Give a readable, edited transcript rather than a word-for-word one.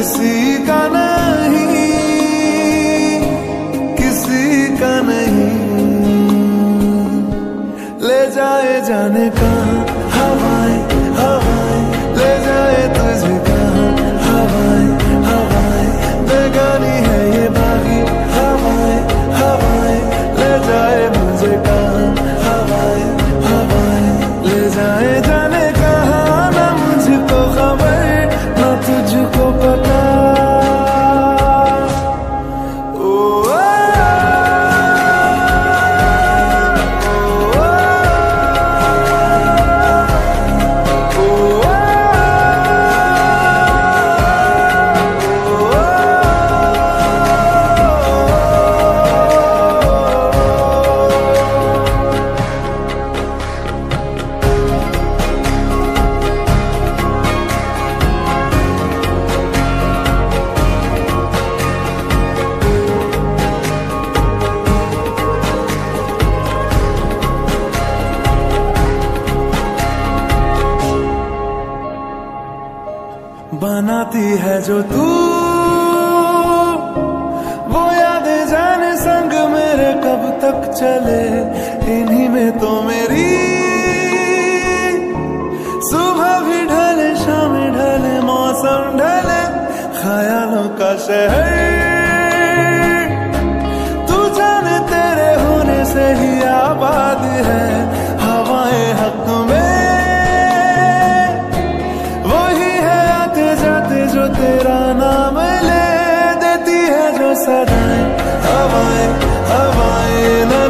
किसी का नहीं, किसी का नहीं। ले जाए जाने कहाँ हवाएं हवाएं, ले जाए तुझे कहाँ हवाएं हवाएं। बेगानी है ये बागी हवाएं हवाएं, ले जाए मुझे कहाँ हवाएं हवाएं। ले जाए जाने कहाँ, ना मुझको खबर ना तुझको पता। बनाती है जो तू वो यादें जाने संग मेरे कब तक चले। इन्हीं में तो मेरी सुबह भी ढले शाम ढले मौसम ढले। ख्यालों का शहर तू जाने तेरे होने से ही आबाद है। हवाएं हक में जो तेरा नाम ले देती है जो सदाएं हवाएं हवाएं।